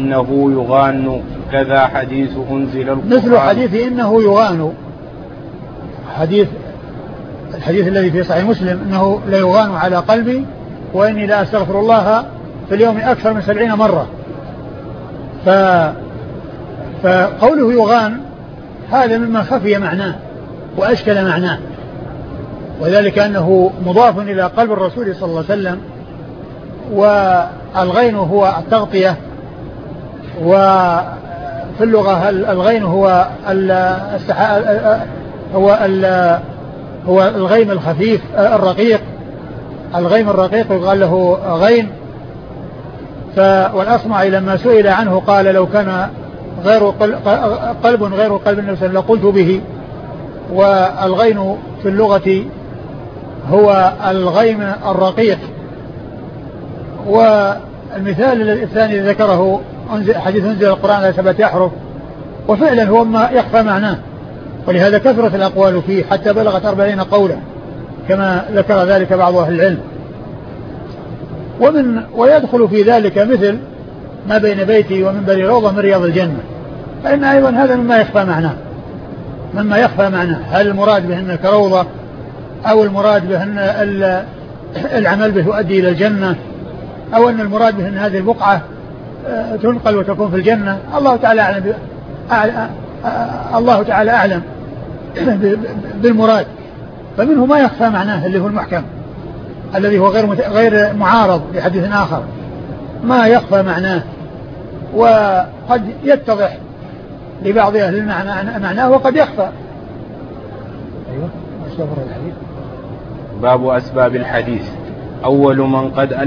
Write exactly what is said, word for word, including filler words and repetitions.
إنه يغان كذا حديث أنزل القرآن. مثل حديث إنه يغان، حديث الحديث الذي في صحيح مسلم إنه لا يغان على قلبي وإني لا أستغفر الله في اليوم أكثر من سبعين مرة. ف... فقوله يغان هذا مما خفي معناه وأشكل معناه، وذلك أنه مضاف إلى قلب الرسول صلى الله عليه وسلم، والغين هو التغطية، وفي اللغة الغين هو السحا... هو ال... هو الغيم الخفيف الرقيق، الغيم الرقيق يقال له غين. ف... والأصمعي لما سئل عنه قال لو كان غير قلب غير قلب النبي صلى الله عليه وسلم لقلت به. والغين في اللغة هو الغيم الرقيق. والمثال الثاني ذكره حديث أنزل القرآن على سبعة أحرف، وفعلا هو ما يخفى معناه، ولهذا كثرت الأقوال فيه حتى بلغت أربعين قولا كما ذكر ذلك بعض أهل العلم. ومن ويدخل في ذلك مثل ما بين بيتي ومنبري روضة من رياض الجنة، فإن أيضا هذا مما يخفى معناه، مما يخفى معناه، هل المراد بأنه كروضة أو المراد بأن العمل به يؤدي إلى الجنة، أو أن المراد بأن هذه البقعة تنقل وتكون في الجنة. الله تعالى أعلم، الله تعالى أعلم بالمراد. فمنه ما يخفى معناه اللي هو المحكم الذي هو غير غير معارض لحديث آخر، ما يخفى معناه وقد يتضح لبعض أهل المعنى معناه وقد يخفى. باب أسباب الحديث. أول من قد